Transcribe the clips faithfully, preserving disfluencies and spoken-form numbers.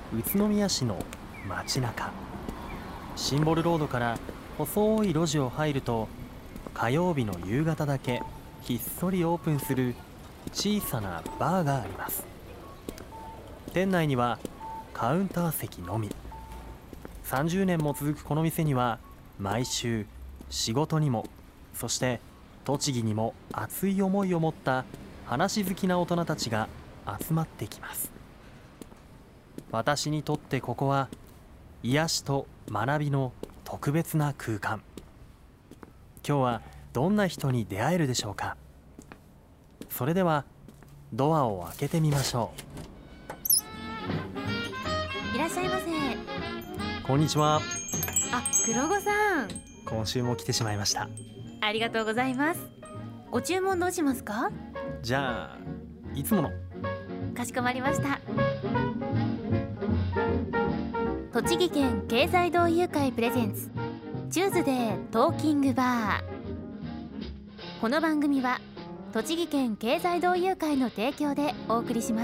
宇都宮市の街中。シンボルロードから細い路地を入ると、火曜日の夕方だけひっそりオープンする小さなバーがあります。店内にはカウンター席のみ。さんじゅうねんも続くこの店には、毎週仕事にも、そして栃木にも熱い思いを持った話好きな大人たちが集まってきます。私にとってここは癒しと学びの特別な空間。今日はどんな人に出会えるでしょうか。それではドアを開けてみましょいらっしゃいませ。 う。こんにちは。 あ、黒子さん、 今週も来てしまいました。 ありがとうございます。ご注文どうしますか？ じゃあいつもの。 かしこまりました。栃木県経済同友会プレゼンツチューズデートーキングバー。この番組は栃木県経済同友会の提供でお送りします。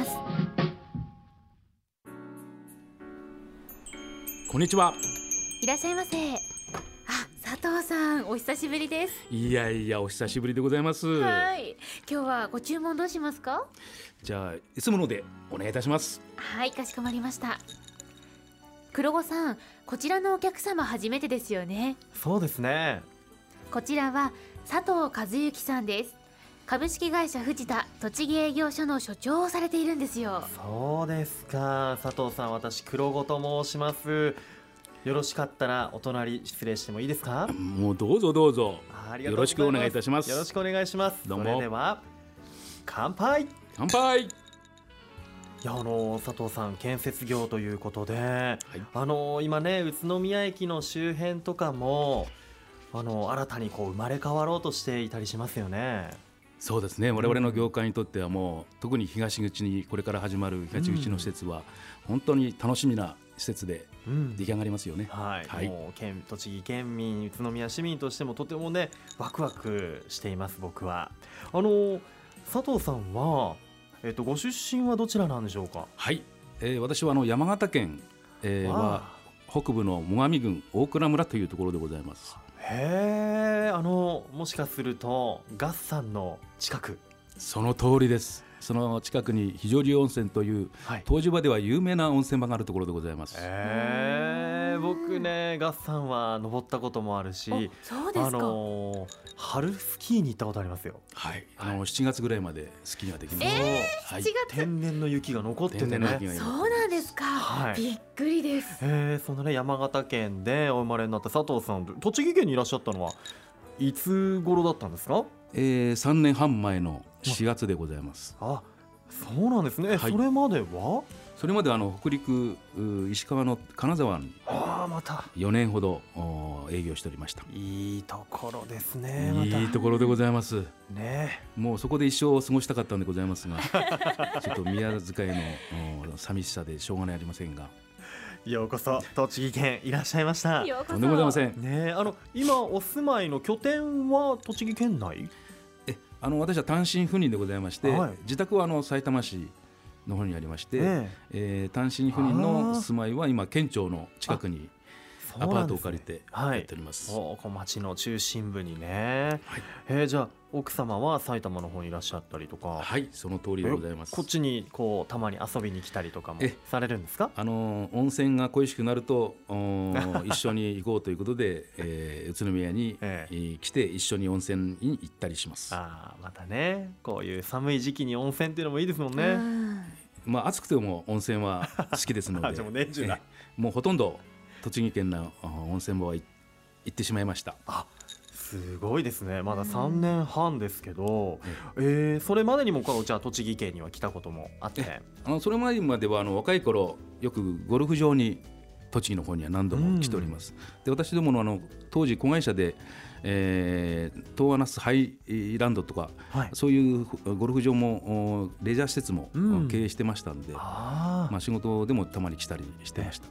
こんにちは。 いらっしゃいませ。あ、佐藤さん、お久しぶりです。 いやいや、お久しぶりでございます。 はい、今日はご注文どうしますか？ じゃあいつものでお願いいたします。 はい、かしこまりました。黒子さん、こちらのお客様初めてですよね。 そうですね。 こちらは佐藤和幸さんです。株式会社藤田栃木営業所の所長をされているんですよ。 そうですか。佐藤さん、私黒子と申します。よろしかったらお隣失礼してもいいですか？ もうどうぞどうぞ。 ありがとうございます。 よろしくお願いいたします。 よろしくお願いします。 どうも。 それでは乾杯。 乾杯。 いや、あの佐藤さん、建設業ということで、 はい、 あの今ね、宇都宮駅の周辺とかもあの新たにこう生まれ変わろうとしていたりしますよね。 そうですね。我々の業界にとってはもう、特に東口にこれから始まる東口の施設は、本当に楽しみな施設で出来上がりますよね。 うん、はい、はい、もう県栃木県民、宇都宮市民としてもとてもねワクワクしています。僕はあの佐藤さんは、えっと、ご出身はどちらなんでしょうか？ はい、えー、私はあの山形県、えー、は北部の最上郡大蔵村というところでございます。 へー、あのもしかすると月山の近く？ その通りです。その近くに非常流温泉という、はい、湯治場では有名な温泉場があるところでございます。 へー、僕ね月山は登ったこともあるし、 そうですか。あのー、春スキーに行ったことありますよ。 はい、あのしちがつぐらいまでスキーができます。 えーはい、 しちがつ、 天然の雪が残っててね。 そうなんですか、はい、びっくりです。 えー、そのね山形県でお生まれになった佐藤さん、栃木県にいらっしゃったのはいつ頃だったんですか？ えー、さんねんはん前のしがつでございます。 あ、そうなんですね、はい、それまではそれまであの北陸石川の金沢によねんほど営業しておりました。 いいところですね。 ま、いいところでございます、 ね、 もうそこで一生を過ごしたかったんでございますがちょっと宮遣いの寂しさでしょうがないありませんが、 ようこそ栃木県いらっしゃいました。 とんでもございません、 ね、あの今お住まいの拠点は栃木県内？ えあの私は単身赴任でございまして、はい、自宅はあの埼玉市の方にありまして、ええー、単身赴任の住まいは今県庁の近くにアパートを借りてやっております。 はい、町の中心部にね、はい、えー、じゃあ奥様は埼玉の方にいらっしゃったりとか？はい、 その通りでございます。 こっちにこうたまに遊びに来たりとかもされるんですか？ あの温泉が恋しくなると一緒に行こうということで、えー、宇都宮に、えー、来て一緒に温泉に行ったりします。 あ、またね、こういう寒い時期に温泉っていうのもいいですもんね。 まあ、暑くても温泉は好きですのでもう年中だ、 えー、もうほとんど栃木県の温泉場は行ってしまいました。 あ、すごいですね。まださんねんはんですけど、うん、えー、それまでにもじゃあ栃木県には来たこともあって？ あのそれまでまではあの若い頃よくゴルフ場に栃木の方には何度も来ております、うん、で私ども の, あの当時子会社で、えー、東亜那須ハイランドとか、はい、そういうゴルフ場もレジャー施設も経営してましたんで、うん、あ、まあ、仕事でもたまに来たりしてました。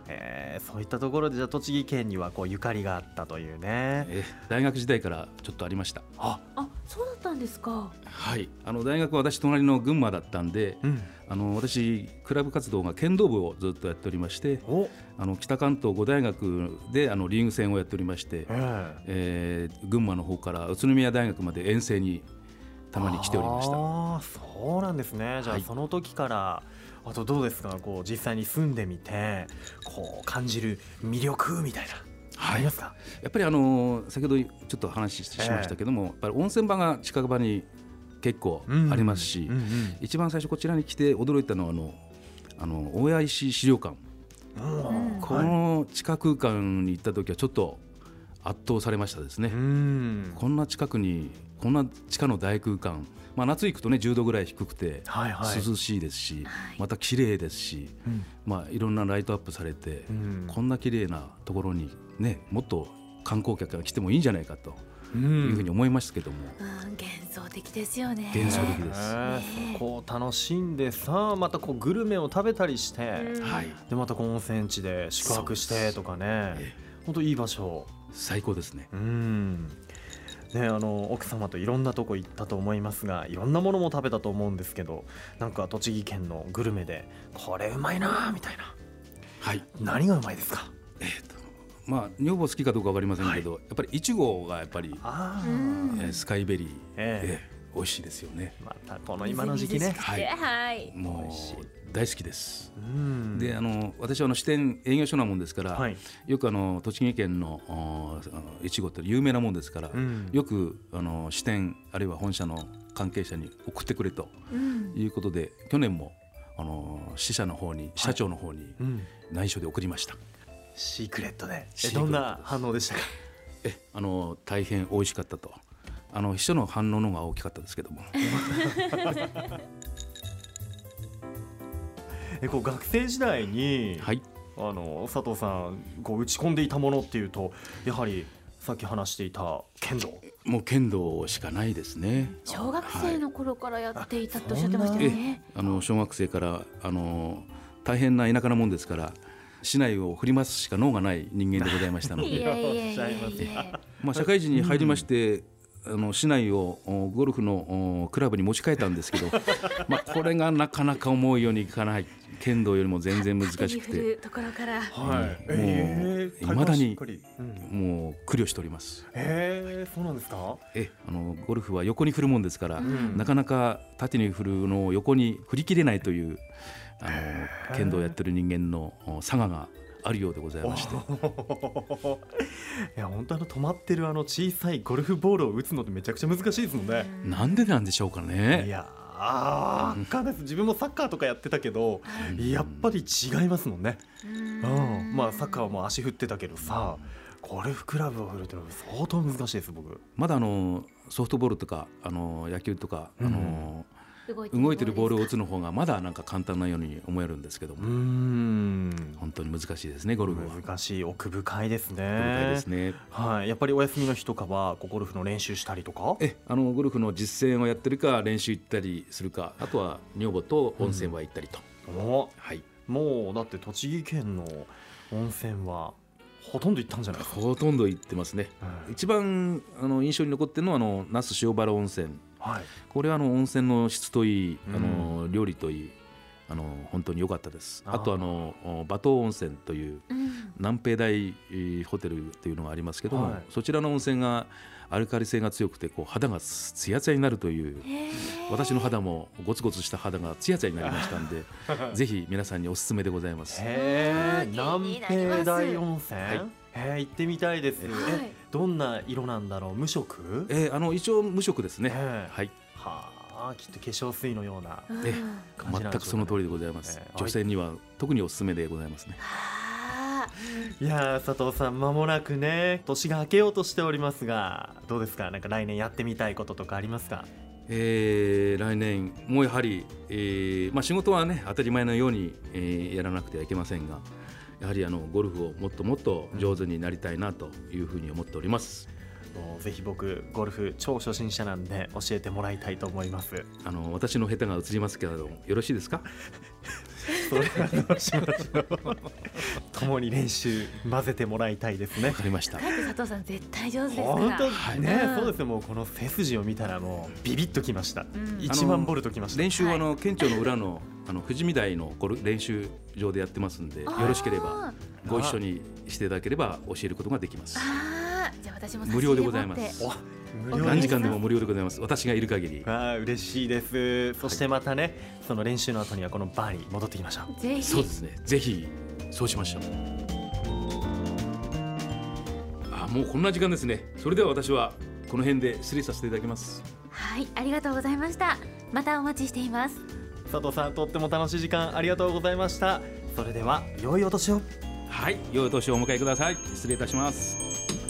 えー、そういったところでじゃあ栃木県にはこうゆかりがあったというね。 え大学時代からちょっとありました。 あ、 あ、そうだったんですか。 はい、あの大学は私隣の群馬だったんで、 うん、 あの私クラブ活動が剣道部をずっとやっておりまして、 お、 あの北関東五大学であのリーグ戦をやっておりまして、 えーえー群馬の方から宇都宮大学まで遠征にたまに来ておりました。 ああ、そうなんですね。じゃあはいその時から、あとどうですか、こう実際に住んでみてこう感じる魅力みたいな、ありますか？ やっぱりあの先ほどちょっと話しましたけども、やっぱり温泉場が近く場に結構ありますし、 うんうんうん、 一番最初こちらに来て驚いたのはあのあの大谷石資料館、 うん、 この地下空間に行った時はちょっと圧倒されましたですね。 うん、 こんな近くにこんな地下の大空間、まあ、夏行くとねじゅうどぐらい低くてはいはい、 涼しいですし、 はい、 また綺麗ですし、 うんまあ、いろんなライトアップされて、 うん、 こんな綺麗なところにねもっと観光客が来てもいいんじゃないかというふうに思いましたけども、 うん、幻想的ですよね。 幻想的です、 えー、そこを楽しんでさ、またこうグルメを食べたりして、 うん、 はい、 でまたこう温泉地で宿泊してとかね、本当いい場所、 最高ですね。 うんね、あの奥様といろんなとこ行ったと思いますが、いろんなものも食べたと思うんですけど、なんか栃木県のグルメでこれうまいなみたいな、 はい、 何がうまいですか？ えーとまあ、女房好きかどうか分かりませんけど、はい、やっぱりいちごがやっぱり、 あ、 えー、スカイベリー、 ええー、美味しいですよね。 またこの今の時期ね、 はい、 はい、 もう大好きです。 うん、 であの私はあの支店営業所なもんですから、 はい、 よくあの栃木県のいちごって有名なもんですから、うん、よくあの支店あるいは本社の関係者に送ってくれということで、うん、去年もあの支社の方に、社長の方に内緒で送りました、はい、 うん、シークレットで。えどんな反応でしたか？ えあの大変美味しかったと。あの秘書の反応の方が大きかったですけどもえこう学生時代に、 はい、 あの佐藤さんこう打ち込んでいたものっていうと、やはりさっき話していた剣道。 もう剣道しかないですね。 小学生の頃からやっていたとおっしゃってましたよね。 あの小学生からあの大変な田舎なもんですから、市内を振り回すしか脳がない人間でございましたのでいやいやいやいやまあ社会人に入りまして、うん、あの市内をゴルフのクラブに持ち替えたんですけどまあこれがなかなか思うようにいかない。剣道よりも全然難しくて、 ところから、 はい、もういまだにもう苦慮しております。 へー、そうなんですか？ えあのゴルフは横に振るもんですから、 うん、 なかなか縦に振るのを横に振り切れないというあの剣道をやってる人間の差ががあるようでございましていや本当あの止まってるあの小さいゴルフボールを打つのってめちゃくちゃ難しいですもんね。 なんでなんでしょうかね。 いやあー、かんないです。自分もサッカーとかやってたけど、うん、やっぱり違いますもんね。うん、まあサッカーはもう足振ってたけどさ、ゴルフクラブを振るってのは相当難しいです。僕まだあのソフトボールとかあの野球とか、うん、あの動いてるボールを打つの方がまだなんか簡単なように思えるんですけども、うーん本当に難しいですね。ゴルフは難しい、奥深いですね。 奥深いですね、 はい、やっぱりお休みの日とかはゴルフの練習したりとか、 えあのゴルフの実践をやってるか練習行ったりするか、あとは女房と温泉は行ったりと、 うん、はい、もうだって栃木県の温泉はほとんど行ったんじゃないですか？ ほとんど行ってますね、うん、一番あの印象に残ってるのはあの那須塩原温泉、はい、これはあの温泉の質といい、あの料理といい、あの本当に良かったです。 あ, あとあの馬東温泉という南平台ホテルというのがありますけども、はい、そちらの温泉がアルカリ性が強くてこう肌がツヤツヤになるという、私の肌もゴツゴツした肌がツヤツヤになりましたんでぜひ皆さんにおすすめでございます。 へ南平台温泉、はい、へ行ってみたいです、 はい、 えどんな色なんだろう？無色？ えー、あの一応無色ですね。はい、 はあ、きっと化粧水のような、 え全くその通りでございます、えー、女性には特におすすめでございますね。 いや佐藤さん、間もなくね年が明けようとしておりますが、どうですか？なんか来年やってみたいこととかありますか？ えー、来年もやはり、えーまあ、仕事はね当たり前のように、えー、やらなくてはいけませんが、やはりあのゴルフをもっともっと上手になりたいなというふうに思っております、 うん、もうぜひ僕ゴルフ超初心者なんで教えてもらいたいと思います。 あの私の下手が映りますけれどもよろしいですか？ それはどうしましょう共に練習混ぜてもらいたいですね。 わかりました。 帰って佐藤さん絶対上手ですから。 本当、 はい、 ね、 うん、 そうですね。もうこの背筋を見たらもうビビッときました、 うん、 いちまんボルトきました。 練習はあの県庁の裏のあの富士見台のゴル練習場でやってますんで、よろしければご一緒にしていただければ教えることができます。 あー、じゃあ私も無料でございます。 お無料何時間でも無料でございます。私がいる限り。 あー、嬉しいです。そしてまたね、はい、その練習の後にはこのバーに戻ってきましょう。 ぜひ。 そうですね、ぜひそうしましょう。あ、もうこんな時間ですね。それでは私はこの辺で失礼させていただきます。 はい、ありがとうございました。またお待ちしています。 佐藤さん、とっても楽しい時間ありがとうございました。それでは良いお年を。 はい、良いお年をお迎えください。失礼いたします。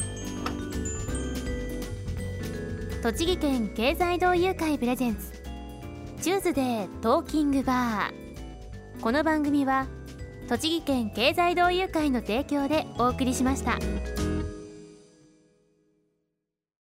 栃木県経済同友会プレゼンツチューズデートーキングバー。この番組は栃木県経済同友会の提供でお送りしました。